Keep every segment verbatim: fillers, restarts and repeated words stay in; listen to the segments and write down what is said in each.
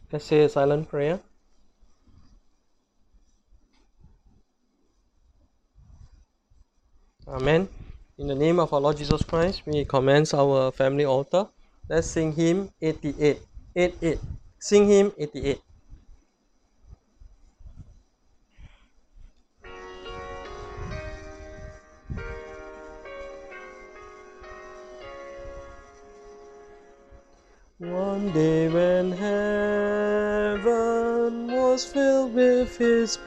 Let's say a silent prayer. Amen. In the name of our Lord Jesus Christ, we commence our family altar. Let's sing hymn eighty-eight. eighty-eight. Sing hymn eighty-eight. One day when heaven was filled with his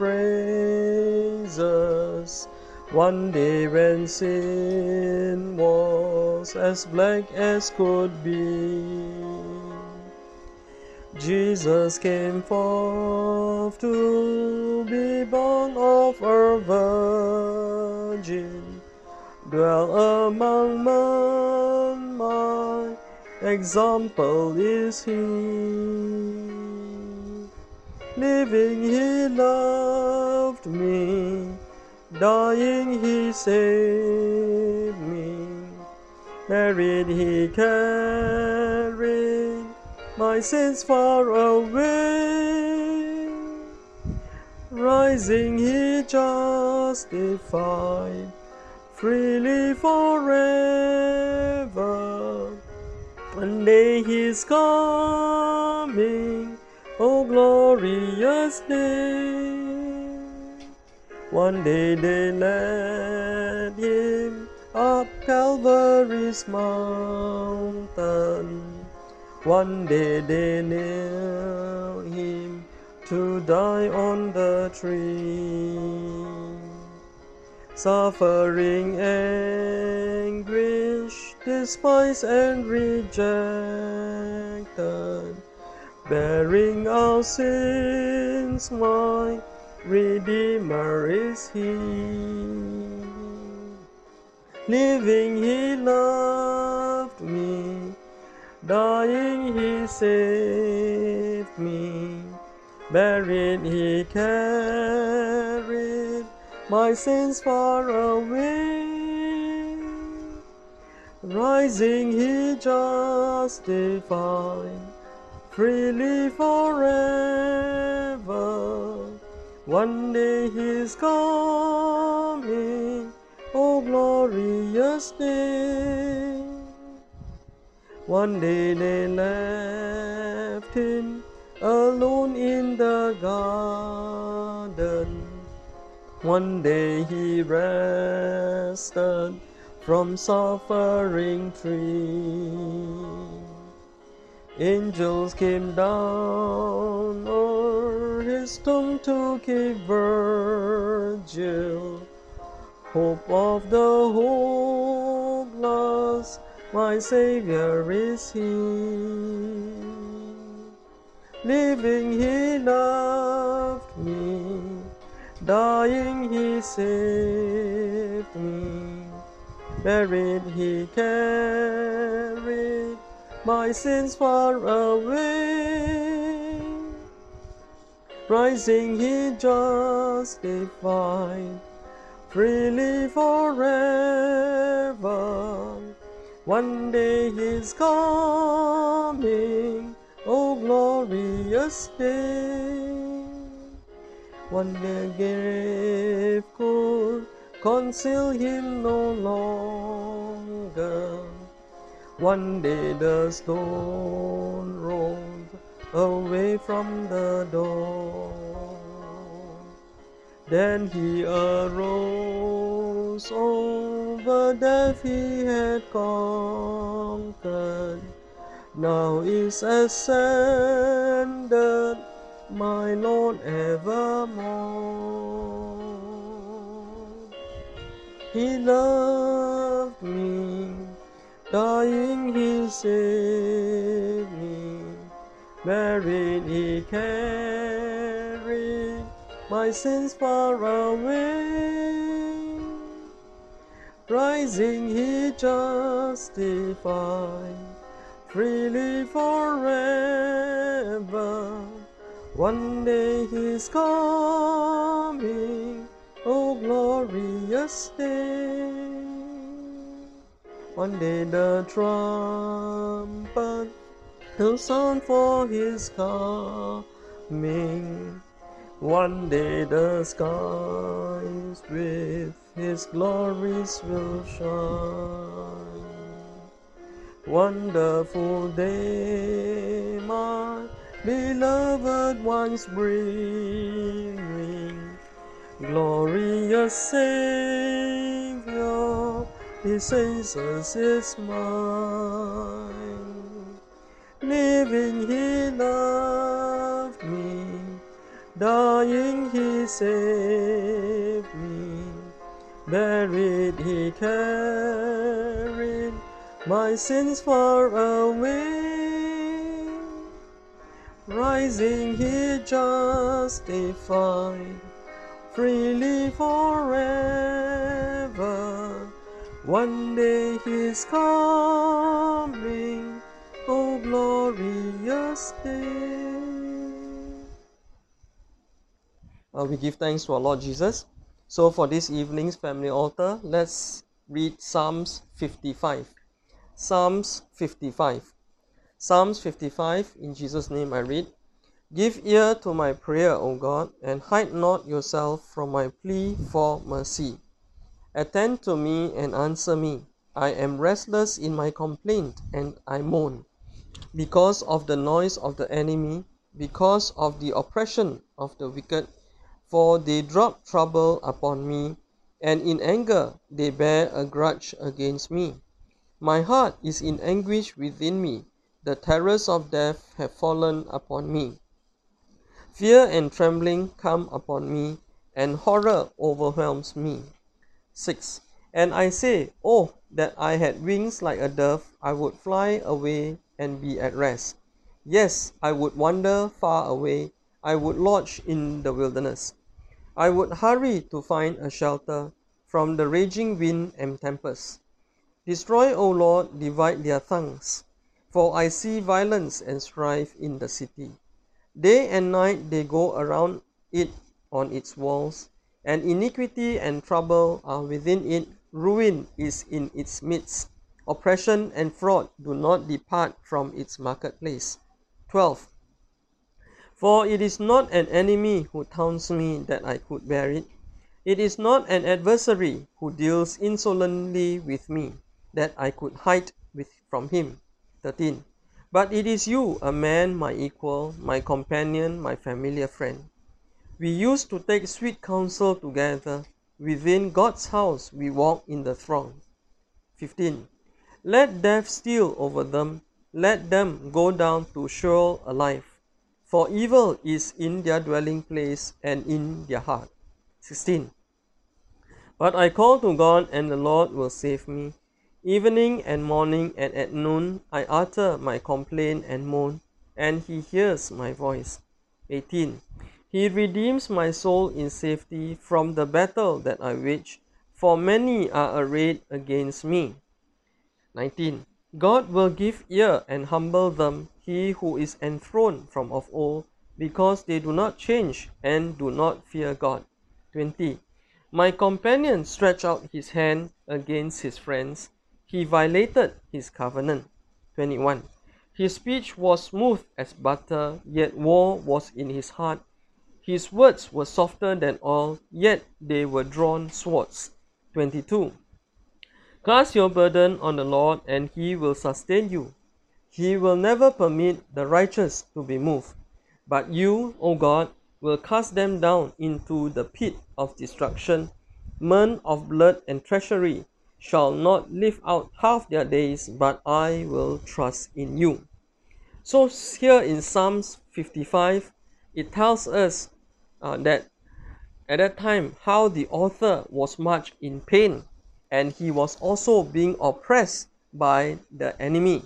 praises, one day when sin was as black as could be, Jesus came forth to be born of a virgin, dwell among men, my example is he. Living he loved me, dying he saved me, buried he carried my sins far away, rising he justified freely forever. One day he's coming, oh glorious day. One day they led him up Calvary's mountain. One day they nailed him to die on the tree. Suffering anguish, despised and rejected, bearing our sins, my Redeemer is he. Living he loved me, dying he saved me, buried he carried my sins far away, rising he justified freely forever. One day he's coming, oh glorious day. One day they left him alone in the garden. One day he rested from suffering tree. Angels came down o'er his tomb to keep virgil, hope of the hopeless, my Savior is he. Living he loved me, dying he saved me, buried he carried my sins far away, rising he justified freely forever. One day he's coming, oh glorious day. One day grave could conceal him no longer. One day the stone rolled away from the door. Then he arose, over death he had conquered. Now is ascended, my Lord evermore. He loved me, dying he saved me, buried he carried my sins far away, rising he justified freely forever. One day he's coming, oh glorious day. One day the trumpet He'll sound for his coming. One day the skies with his glories will shine. Wonderful day, my beloved ones bringing. Glorious Savior, His Jesus is mine. Living He loved me, dying He saved me, buried He carried my sins far away, rising He justified, freely forever. One day He's coming, oh glorious day. Uh, we give thanks to our Lord Jesus. So for this evening's family altar, let's read Psalms fifty-five. Psalms fifty-five. Psalms fifty-five, in Jesus' name I read. Give ear to my prayer, O God, and hide not yourself from my plea for mercy. Attend to me and answer me. I am restless in my complaint, and I moan, because of the noise of the enemy, because of the oppression of the wicked, for they drop trouble upon me, and in anger they bear a grudge against me. My heart is in anguish within me. The terrors of death have fallen upon me. Fear and trembling come upon me, and horror overwhelms me. six. And I say, oh, that I had wings like a dove, I would fly away and be at rest. Yes, I would wander far away, I would lodge in the wilderness. I would hurry to find a shelter from the raging wind and tempest. Destroy, O Lord, divide their tongues, for I see violence and strife in the city. Day and night they go around it on its walls, and iniquity and trouble are within it. Ruin is in its midst. Oppression and fraud do not depart from its marketplace. twelve. For it is not an enemy who taunts me that I could bear it. It is not an adversary who deals insolently with me that I could hide with from him. thirteen. But it is you, a man, my equal, my companion, my familiar friend. We used to take sweet counsel together. Within God's house we walk in the throng. fifteen. Let death steal over them. Let them go down to Sheol alive. For evil is in their dwelling place and in their heart. sixteen. But I call to God, and the Lord will save me. Evening and morning and at noon I utter my complaint and moan, and He hears my voice. eighteen. He redeems my soul in safety from the battle that I wage, for many are arrayed against me. nineteen. God will give ear and humble them, He who is enthroned from of old, because they do not change and do not fear God. twenty. My companion stretched out his hand against his friends. He violated his covenant. twenty-one. His speech was smooth as butter, yet war was in his heart. His words were softer than oil, yet they were drawn swords. twenty-two. Cast your burden on the Lord, and He will sustain you. He will never permit the righteous to be moved. But you, O God, will cast them down into the pit of destruction. Men of blood and treachery shall not live out half their days, but I will trust in you. So here in Psalms fifty-five, it tells us uh, that at that time how the author was much in pain, and he was also being oppressed by the enemy.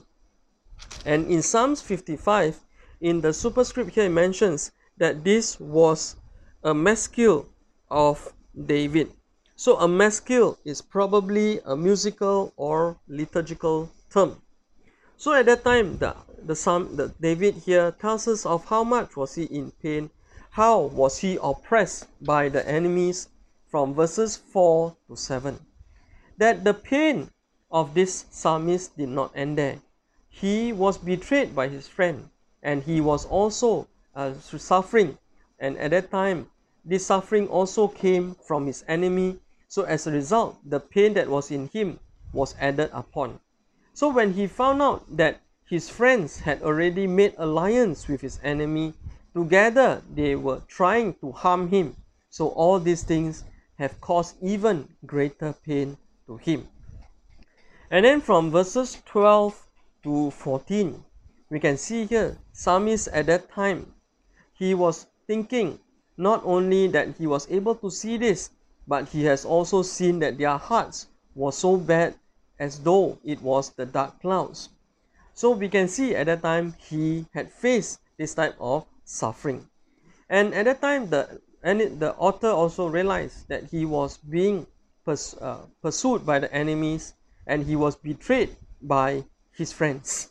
And in Psalms fifty-five, in the superscript here, it mentions that this was a maskil of David. So a maskil is probably a musical or liturgical term. So at that time, the, the Psalm, the David here tells us of how much was he in pain, how was he oppressed by the enemies from verses four to seven. That the pain of this psalmist did not end there. he was betrayed by his friend, and he was also uh, suffering. And at that time, this suffering also came from his enemy. So as a result, the pain that was in him was added upon. So when he found out that his friends had already made alliance with his enemy, together they were trying to harm him. So all these things have caused even greater pain to him. And then from verses twelve to fourteen, we can see here, psalmist at that time, he was thinking not only that he was able to see this, but he has also seen that their hearts were so bad as though it was the dark clouds. So we can see at that time he had faced this type of suffering. And at that time the, and it, the author also realized that he was being pers uh, pursued by the enemies, and he was betrayed by his friends.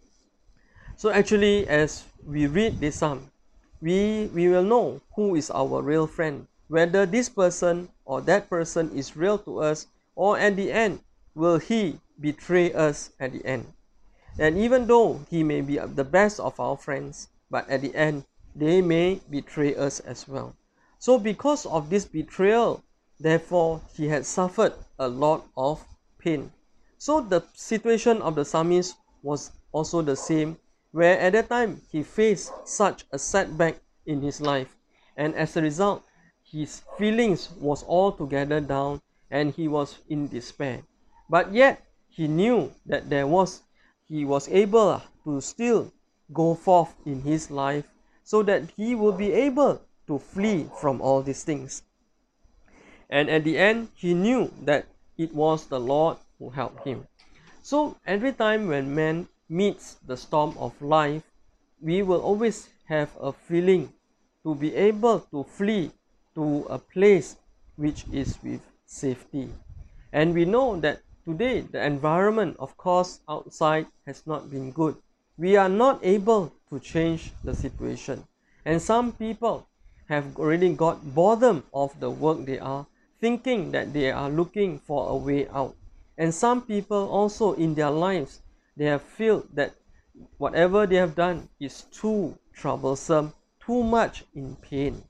So actually, as we read this psalm, we, we will know who is our real friend, whether this person or that person is real to us, or at the end, will he betray us at the end. And even though he may be the best of our friends, but at the end, they may betray us as well. So because of this betrayal, therefore, he had suffered a lot of pain. So the situation of the psalmist was also the same, where at that time he faced such a setback in his life, and as a result, his feelings was altogether down and he was in despair. But yet he knew that there was he was able to still go forth in his life, so that he will be able to flee from all these things. And at the end, he knew that it was the Lord who helped him. So every time when man meets the storm of life, we will always have a feeling to be able to flee to a place which is with safety. And we know that today the environment, of course, outside has not been good. We are not able to change the situation. And some people have already got boredom of the work they are, thinking that they are looking for a way out. And some people also in their lives, they have felt that whatever they have done is too troublesome, too much in pain.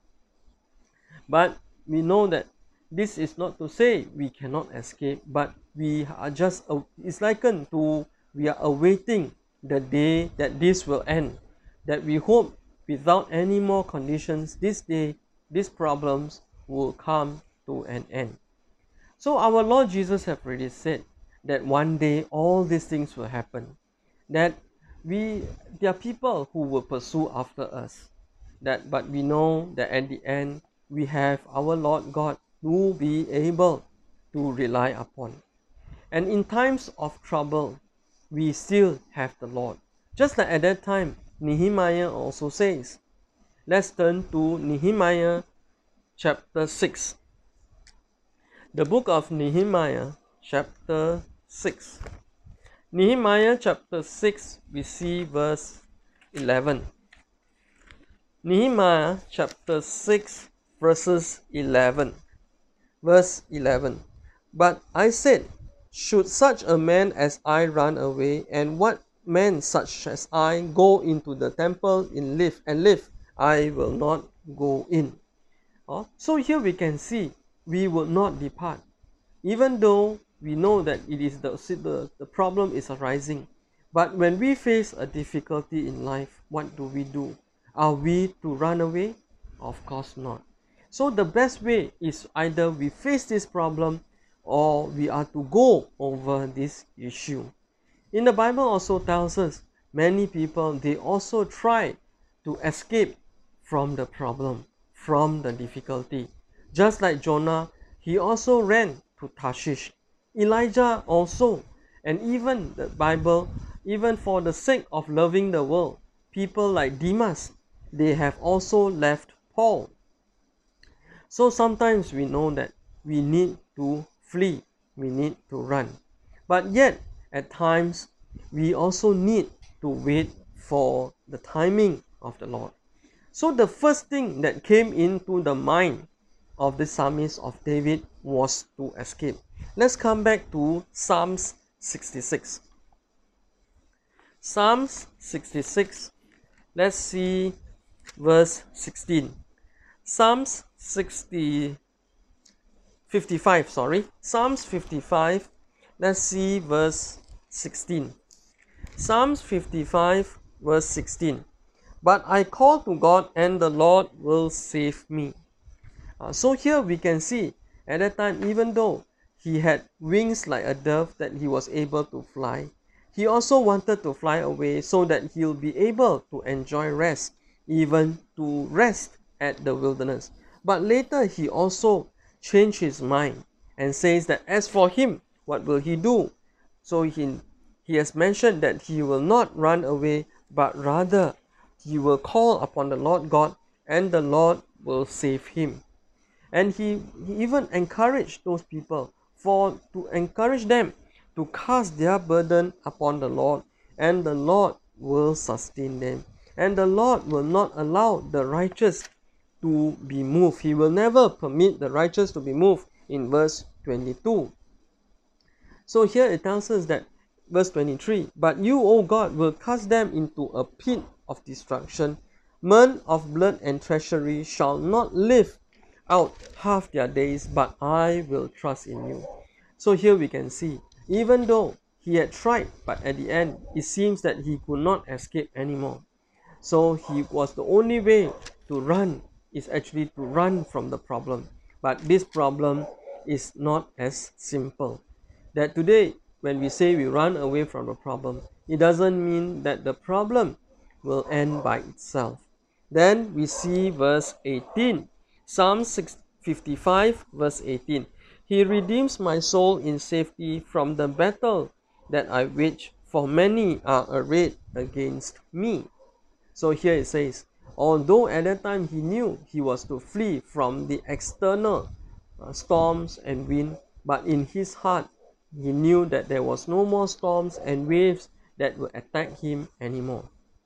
But we know that this is not to say we cannot escape, but we are just, it's likened to we are awaiting the day that this will end. That we hope without any more conditions, this day, these problems will come to an end. So our Lord Jesus have already said that one day all these things will happen. That we, there are people who will pursue after us. That, but we know that at the end, we have our Lord God who will be able to rely upon. And in times of trouble, we still have the Lord. Just like at that time, Nehemiah also says. Let's turn to Nehemiah chapter six. The book of Nehemiah chapter six. Nehemiah chapter six, we see verse eleven. Nehemiah chapter six, verses eleven. Verse eleven. But I said, should such a man as I run away, and what man such as I go into the temple in live and live, I will not go in. Oh, so here we can see we will not depart, even though we know that it is the, the, the problem is arising. But when we face a difficulty in life, what do we do? Are we to run away? Of course not. So the best way is either we face this problem or we are to go over this issue. In the Bible also tells us many people, they also try to escape from the problem, from the difficulty. Just like Jonah, he also ran to Tarshish. Elijah also, and even the Bible, even for the sake of loving the world, people like Demas, they have also left Paul. So sometimes we know that we need to flee, we need to run. But yet, at times, we also need to wait for the timing of the Lord. So the first thing that came into the mind of the psalmist of David was to escape. Let's come back to Psalms sixty-six. Psalms sixty-six. Let's see verse sixteen. Psalms sixty, fifty-five, sorry. Psalms fifty-five. Let's see verse sixteen. Psalms fifty-five, verse sixteen. But I call to God, and the Lord will save me. Uh, so here we can see, at that time, even though he had wings like a dove that he was able to fly, he also wanted to fly away so that he'll be able to enjoy rest, even to rest at the wilderness. But later he also changed his mind and says that as for him, what will he do? So he, he has mentioned that he will not run away, but rather he will call upon the Lord God, and the Lord will save him. And he, he even encouraged those people for to encourage them to cast their burden upon the Lord, and the Lord will sustain them. And the Lord will not allow the righteous to be moved. He will never permit the righteous to be moved in verse twenty-two. So here it tells us that, verse twenty-three, but you, O God, will cast them into a pit of destruction. Men of blood and treachery shall not live out half their days, but I will trust in you. So here we can see, even though he had tried, but at the end, it seems that he could not escape anymore. So he was the only way to run is actually to run from the problem. But this problem is not as simple. That today, when we say we run away from the problem, it doesn't mean that the problem will end by itself. Then we see verse eighteen. Psalm fifty-five, verse eighteen. He redeems my soul in safety from the battle that I wage, for many are arrayed against me. So here it says, although at that time he knew he was to flee from the external uh, storms and wind, but in his heart he knew that there was no more storms and waves that would attack him anymore.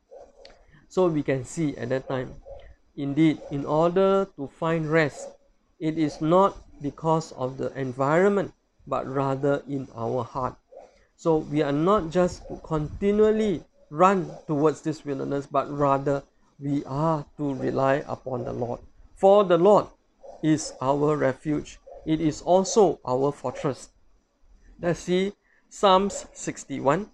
So we can see at that time, indeed, in order to find rest, it is not because of the environment, but rather in our heart. So we are not just to continually run towards this wilderness, but rather we are to rely upon the Lord. For the Lord is our refuge. It is also our fortress. Let's see Psalms sixty-one.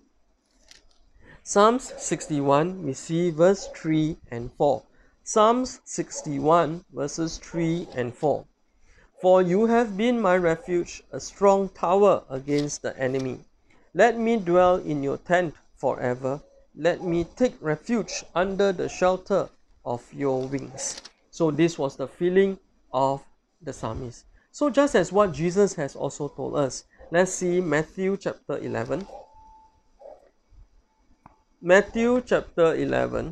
Psalms sixty-one, we see verse three and four. Psalms sixty-one, verses three and four. For you have been my refuge, a strong tower against the enemy. Let me dwell in your tent forever. Let me take refuge under the shelter of your wings. So this was the feeling of the psalmist. So just as what Jesus has also told us, let's see Matthew chapter eleven. Matthew chapter eleven.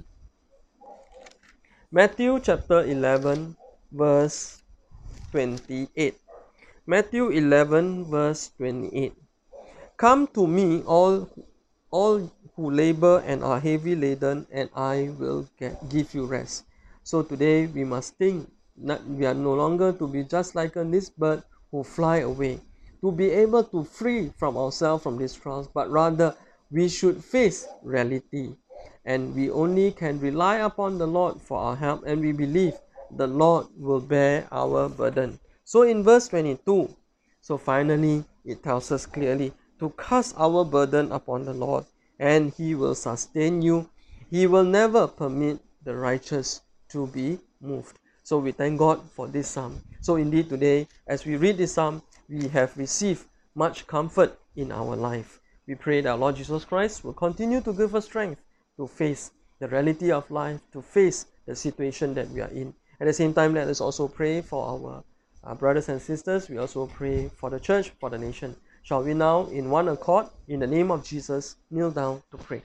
Matthew chapter eleven, verse twenty-eight. Matthew eleven, verse twenty-eight. Come to me, all, all who labor and are heavy laden, and I will get, give you rest. So today we must think that we are no longer to be just like this bird who fly away, to be able to free from ourselves from these trials, but rather we should face reality, and we only can rely upon the Lord for our help, and we believe the Lord will bear our burden. So in verse twenty-two, so finally it tells us clearly to cast our burden upon the Lord, and He will sustain you. He will never permit the righteous to be moved. So we thank God for this psalm. So indeed today, as we read this psalm, we have received much comfort in our life. We pray that our Lord Jesus Christ will continue to give us strength to face the reality of life, to face the situation that we are in. At the same time, let us also pray for our, our brothers and sisters. We also pray for the church, for the nation. Shall we now, in one accord, in the name of Jesus, kneel down to pray?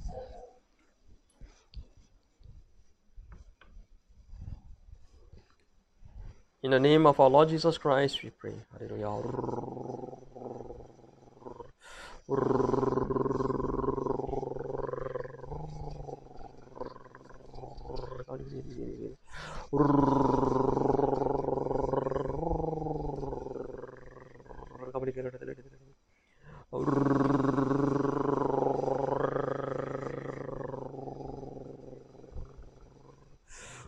In the name of our Lord Jesus Christ, we pray. Hallelujah.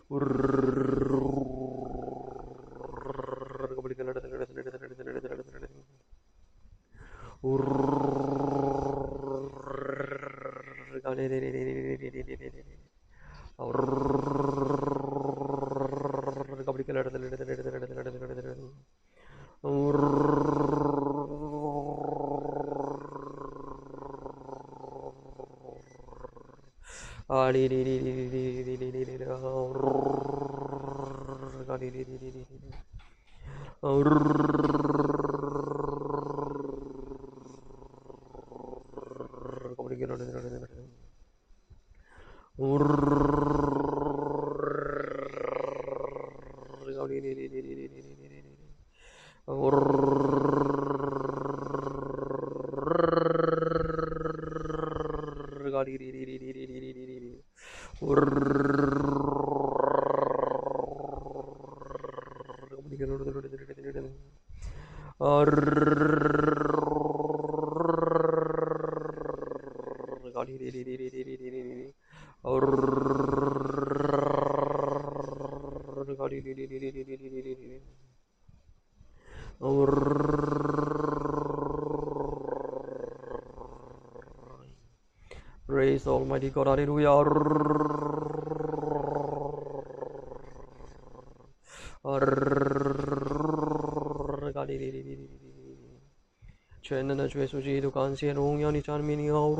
Praise Almighty God, hallelujah.全能的主耶稣基督，感谢荣耀你赞美你哦。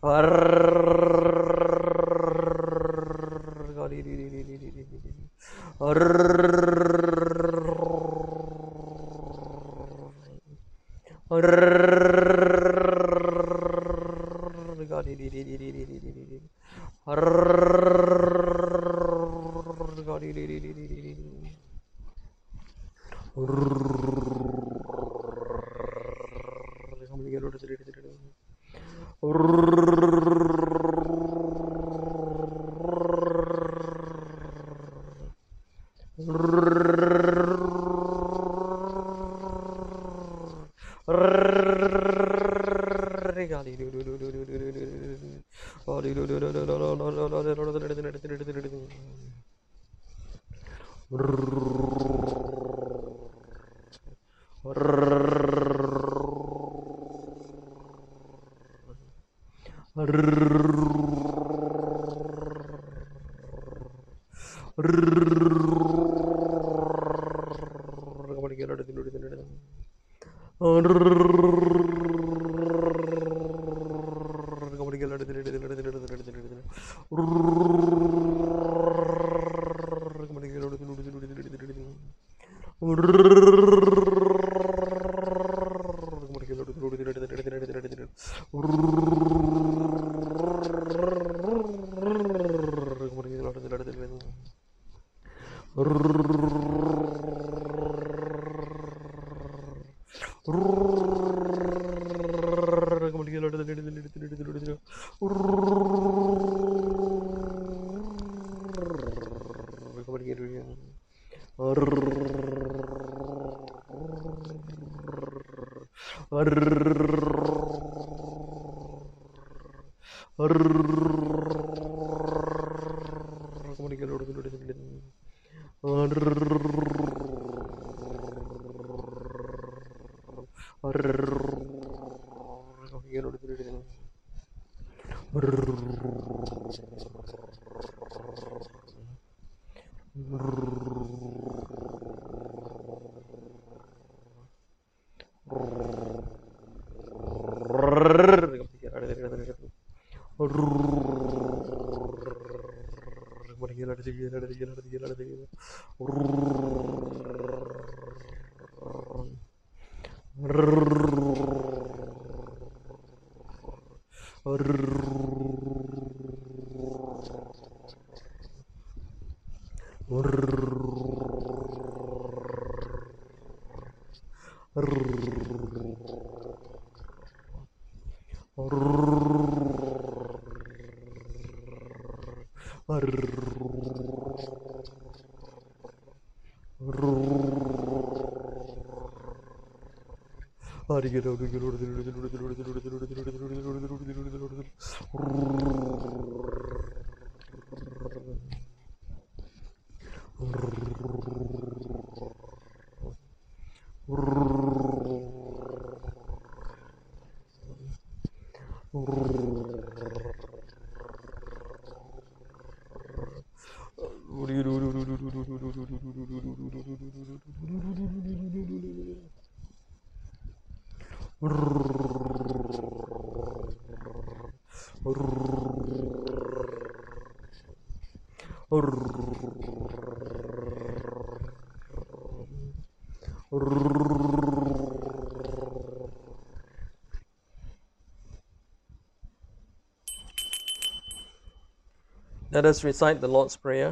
Let us recite the Lord's Prayer.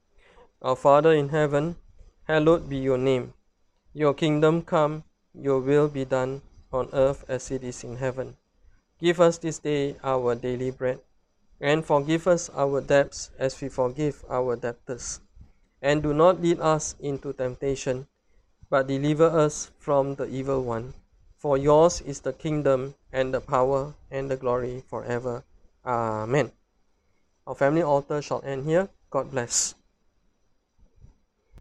Our Father in heaven, hallowed be your name. Your kingdom come, your will be done on earth as it is in heaven. Give us this day our daily bread, and forgive us our debts as we forgive our debtors. And do not lead us into temptation, but deliver us from the evil one. For yours is the kingdom, and the power, and the glory forever. Amen. Our family altar shall end here. God bless.